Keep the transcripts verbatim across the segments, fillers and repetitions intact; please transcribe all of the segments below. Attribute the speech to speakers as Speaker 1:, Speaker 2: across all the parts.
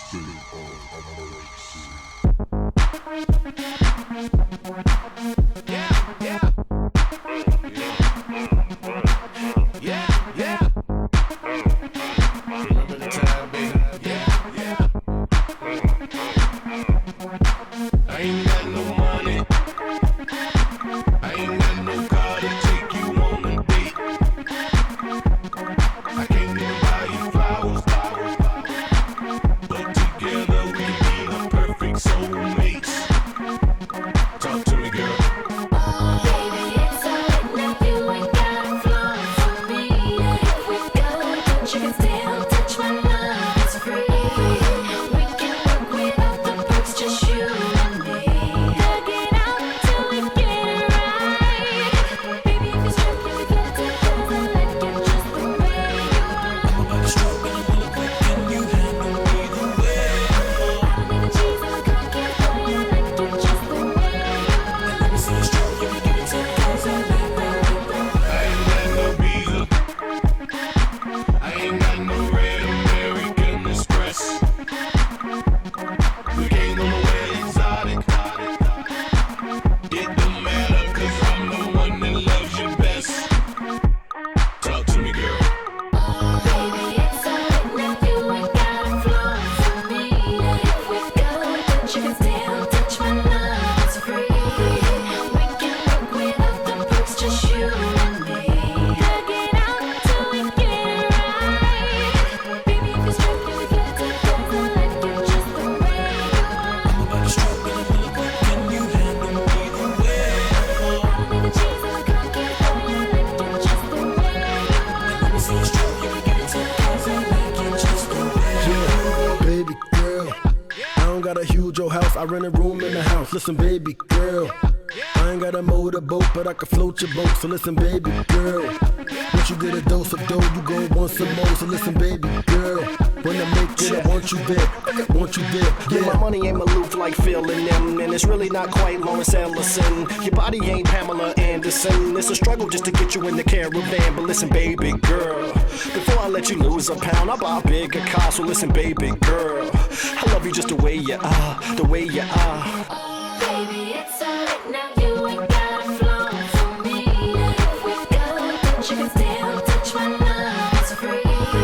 Speaker 1: I rent a room in the house. Listen, baby girl, I ain't got a motorboat, but I can float your boat. So listen, baby girl, once you get a dose of dough, you gon' want some more. So listen, baby girl, when I make it, I want you there, I want you there.
Speaker 2: Yeah, my money ain't Maloof like Phil and them, and it's really not quite Lawrence Ellison. Your body ain't Pamela Anderson. It's a struggle just to get you in the caravan. But listen, baby girl, before I let you lose a pound, I'll buy a bigger car. So listen, baby girl, I love you just the way you are, the way you are.
Speaker 3: Oh, baby, it's alright now. You ain't gotta flow for me. If we go, don't you can still touch my love. It's free.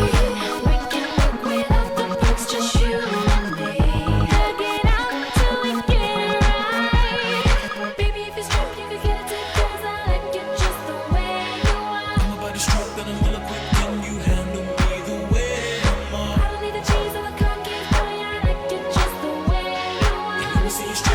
Speaker 3: We can work without the perks, just you and me. Hug it out till we get it right. Baby, if you're strapped, you can get it too, 'cause I like it just the way you are.
Speaker 4: I'm about to stroke and I'm gonna quick. Can you handle me the way I'm on?
Speaker 3: I don't need the cheese or the cookies, boy, I like it just the way you are.
Speaker 4: Let me see you straight.